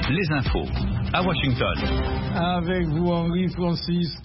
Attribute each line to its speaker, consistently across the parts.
Speaker 1: les infos à Washington.
Speaker 2: Avec vous, Henri Francisque,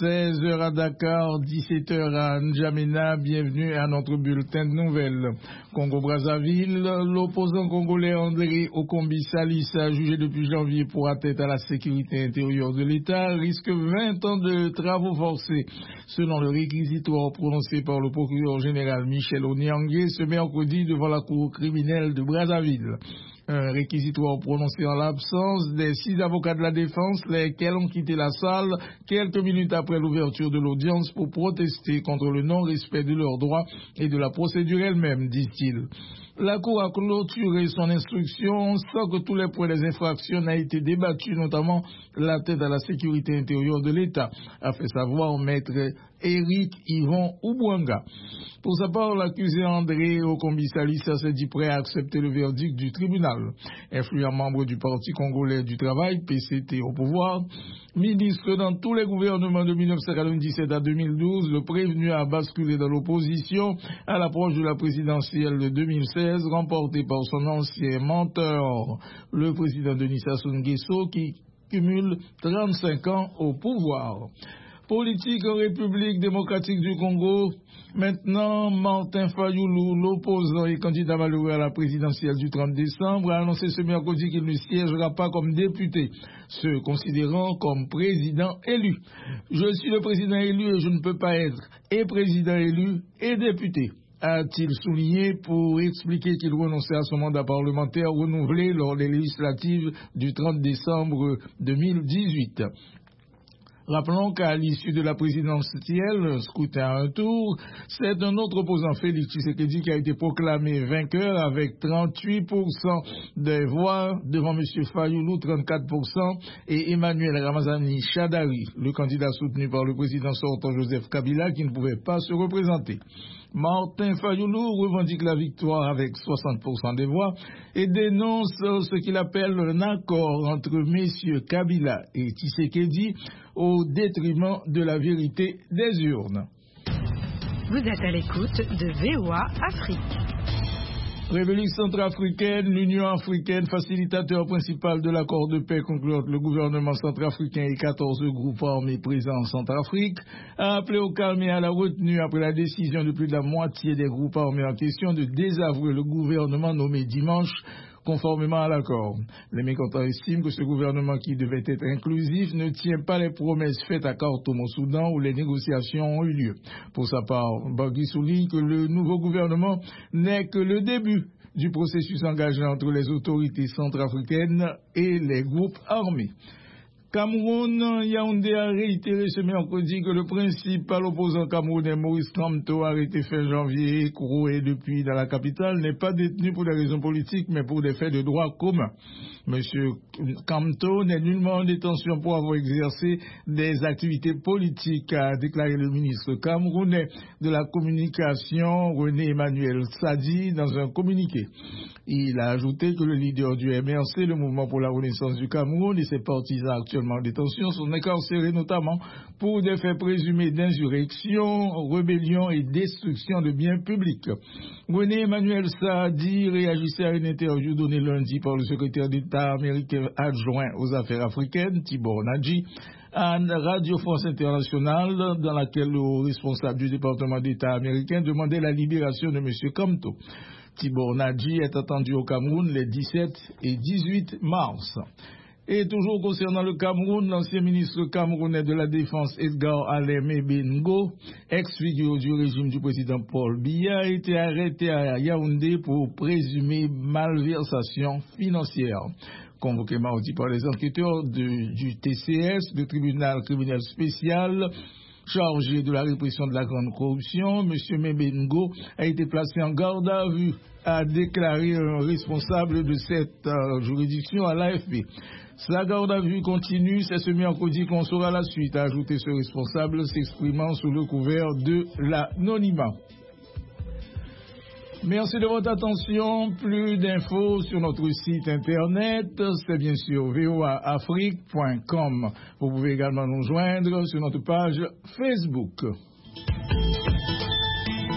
Speaker 2: 16h à Dakar, 17h à N'Djamena. Bienvenue à notre bulletin de nouvelles. Congo-Brazzaville, l'opposant congolais André Okombi Salissa, jugé depuis janvier pour atteinte à la sécurité intérieure de l'État, risque 20 ans de travaux forcés. Selon le réquisitoire prononcé par le procureur général Michel Onyangué ce mercredi devant la cour criminelle de Brazzaville. Un réquisitoire prononcé en l'absence des 6 avocats de la défense, lesquels ont quitté la salle quelques minutes après l'ouverture de l'audience pour protester contre le non-respect de leurs droits et de la procédure elle-même, dit-il. La Cour a clôturé son instruction sans que tous les points des infractions n'aient été débattus, notamment l'atteinte à la sécurité intérieure de l'État, a fait savoir maître Éric Yvon Oubouanga. Pour sa part, l'accusé André Okombi Salissa s'est dit prêt à accepter le verdict du tribunal. Influent membre du Parti congolais du travail, PCT au pouvoir, ministre dans tous les gouvernements de 1997 à 2012, le prévenu a basculé dans l'opposition à l'approche de la présidentielle de 2016, remportée par son ancien mentor, le président Denis Sassou Nguesso, qui cumule 35 ans au pouvoir. Politique en République démocratique du Congo. Maintenant, Martin Fayoulou, l'opposant et candidat malheureux à la présidentielle du 30 décembre, a annoncé ce mercredi qu'il ne siégera pas comme député, se considérant comme président élu. Je suis le président élu et je ne peux pas être et président élu et député, a-t-il souligné pour expliquer qu'il renonçait à son mandat parlementaire renouvelé lors des législatives du 30 décembre 2018. Rappelons qu'à l'issue de la présidentielle, scrutin à un tour, c'est un autre opposant, Félix Tshisekedi, qui a été proclamé vainqueur avec 38% des voix devant M. Fayoulou, 34%, et Emmanuel Ramazani Chadari, le candidat soutenu par le président sortant Joseph Kabila, qui ne pouvait pas se représenter. Martin Fayoulou revendique la victoire avec 60% des voix et dénonce ce qu'il appelle un accord entre messieurs Kabila et Tshisekedi au détriment de la vérité des urnes.
Speaker 3: Vous êtes à l'écoute de VOA Afrique.
Speaker 2: République centrafricaine, l'Union africaine, facilitateur principal de l'accord de paix conclu entre le gouvernement centrafricain et 14 groupes armés présents en Centrafrique, a appelé au calme et à la retenue après la décision de plus de la moitié des groupes armés en question de désavouer le gouvernement nommé dimanche conformément à l'accord. Les mécontents estiment que ce gouvernement qui devait être inclusif ne tient pas les promesses faites à Khartoum au Soudan où les négociations ont eu lieu. Pour sa part, Bangui souligne que le nouveau gouvernement n'est que le début du processus engagé entre les autorités centrafricaines et les groupes armés. Cameroun, Yaoundé a réitéré ce mercredi que le principal opposant camerounais Maurice Kamto, arrêté fin janvier et écroué depuis dans la capitale, n'est pas détenu pour des raisons politiques mais pour des faits de droit commun. Monsieur Kamto n'est nullement en détention pour avoir exercé des activités politiques, a déclaré le ministre camerounais de la communication René Emmanuel Sadi dans un communiqué. Il a ajouté que le leader du MRC, le mouvement pour la renaissance du Cameroun, et ses partisans actuellement en détention sont incarcérés notamment pour des faits présumés d'insurrection, rébellion et destruction de biens publics. René Emmanuel Sadi réagissait à une interview donnée lundi par le secrétaire d'État américain adjoint aux affaires africaines, Tibor Nadji, à Radio France Internationale, dans laquelle le responsable du département d'État américain demandait la libération de M. Kamto. Tibor Nadji est attendu au Cameroun les 17 et 18 mars. Et toujours concernant le Cameroun, l'ancien ministre camerounais de la Défense Edgar Aleme Bengo, ex-figure du régime du président Paul Biya, a été arrêté à Yaoundé pour présumée malversation financière. Convoqué mardi par les enquêteurs du TCS, le tribunal criminel spécial, chargé de la répression de la grande corruption, M. Mebengo a été placé en garde à vue, a déclaré un responsable de cette juridiction à l'AFP. Sa garde à vue continue, c'est ce mercredi qu'on saura la suite, a ajouté ce responsable s'exprimant sous le couvert de l'anonymat. Merci de votre attention. Plus d'infos sur notre site internet, c'est bien sûr voaafrique.com. Vous pouvez également nous joindre sur notre page Facebook.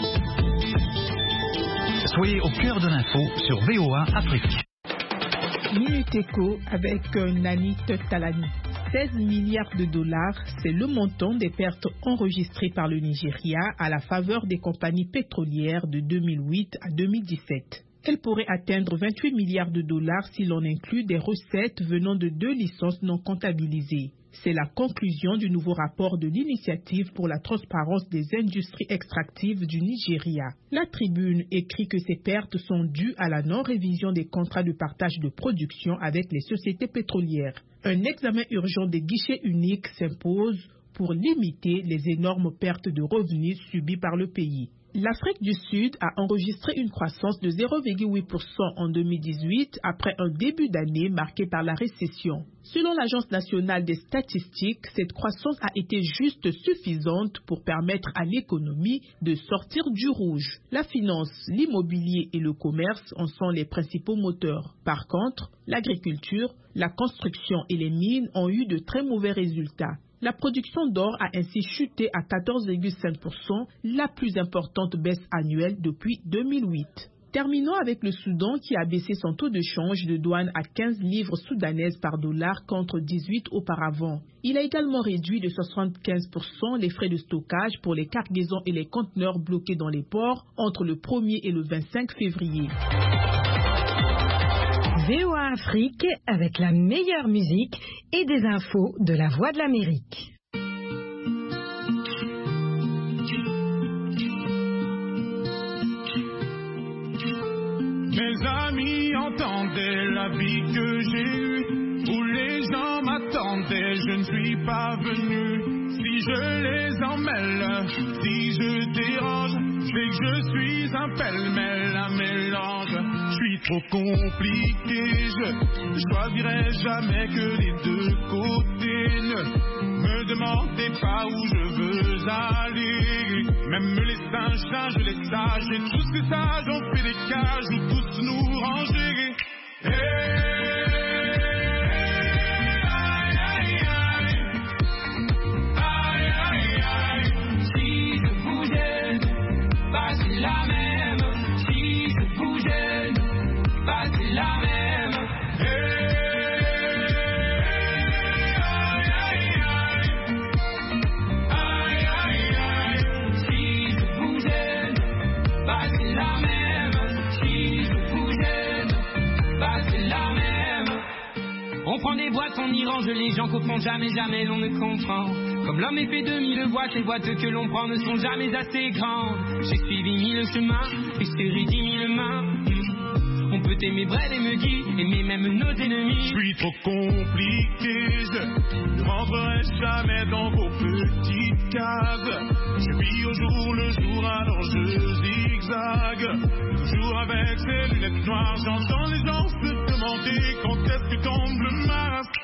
Speaker 1: Soyez au cœur de l'info sur VOA Afrique.
Speaker 4: Minute Éco avec Nanit Talani. 16 milliards de dollars, c'est le montant des pertes enregistrées par le Nigeria à la faveur des compagnies pétrolières de 2008 à 2017. Elle pourrait atteindre 28 milliards de dollars si l'on inclut des recettes venant de 2 licences non comptabilisées. C'est la conclusion du nouveau rapport de l'Initiative pour la transparence des industries extractives du Nigeria. La Tribune écrit que ces pertes sont dues à la non-révision des contrats de partage de production avec les sociétés pétrolières. Un examen urgent des guichets uniques s'impose pour limiter les énormes pertes de revenus subies par le pays. L'Afrique du Sud a enregistré une croissance de 0,8% en 2018 après un début d'année marqué par la récession. Selon l'Agence nationale des statistiques, cette croissance a été juste suffisante pour permettre à l'économie de sortir du rouge. La finance, l'immobilier et le commerce en sont les principaux moteurs. Par contre, l'agriculture, la construction et les mines ont eu de très mauvais résultats. La production d'or a ainsi chuté à 14,5%, la plus importante baisse annuelle depuis 2008. Terminons avec le Soudan qui a baissé son taux de change de douane à 15 livres soudanaises par dollar contre 18 auparavant. Il a également réduit de 75% les frais de stockage pour les cargaisons et les conteneurs bloqués dans les ports entre le 1er et le 25 février.
Speaker 3: VOA Afrique avec la meilleure musique et des infos de la Voix de l'Amérique.
Speaker 5: Mes amis entendaient la vie que j'ai eue, où les gens m'attendaient, je ne suis pas venu. Si je les emmêle, si je dérange, c'est que je suis un pêle-mêle, un mélange. Je suis trop compliqué, je choisirai jamais que les deux côtés. Ne me demandez pas où je veux aller. Même les singes, les sages, et tous ces sages ont fait des cages où tous nous ranger. Si je bougeais, bah c'est la même. Si je bougeais, bah c'est la même. Si je bougeais, bah c'est la même. Si je bougeais, bah c'est la même. On prend des boîtes, on y range les gens comprennent jamais, jamais l'on ne comprend. Comme l'homme est fait de 1000 boîtes, les boîtes que l'on prend ne sont jamais assez grandes. J'ai suivi 1000 chemins, et serré 10 000 mains. On peut aimer Brel et Meggy, aimer même nos ennemis. Je suis trop compliqué, je ne rentrerai jamais dans vos petites cases. Je vis au jour le jour, alors je zigzague. Toujours avec ces lunettes noires, j'entends les gens se demander quand est-ce que tombe le masque.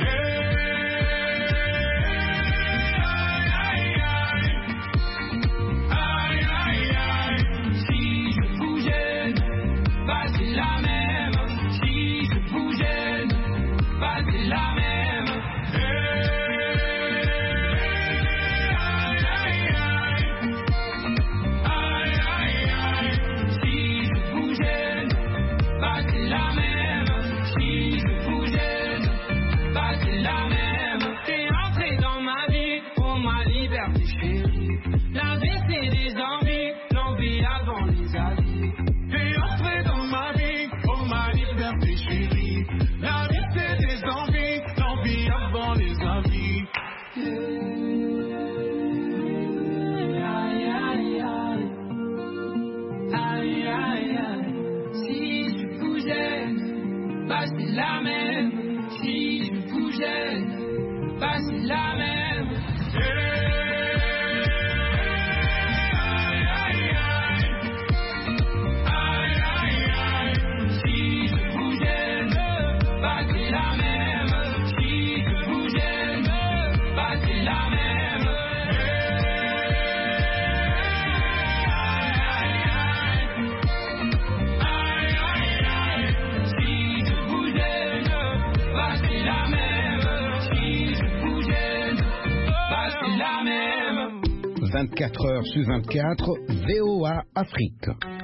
Speaker 5: Si je bougeais, bah c'est la même. Si je bougeais, bah c'est la même. Si je bougeais, bah c'est la même. Si je bougeais, bah c'est la même. T'es entré dans ma vie pour ma liberté chérie. La vie c'est des envies, l'envie avant les avis. T'es entré dans ma vie pour ma liberté chérie. La vie c'est des envies, l'envie avant les avis. Aïe aïe aïe. Si je bougeais, bah c'est la même. Si je bougeais, bah c'est la même. Si je bougeais, bah c'est la même. Si je bougeais, bah c'est la même. Si je bougeais, bah c'est la même. Si je bougeais, bah c'est la même.
Speaker 6: 24 heures sur 24, VOA Afrique.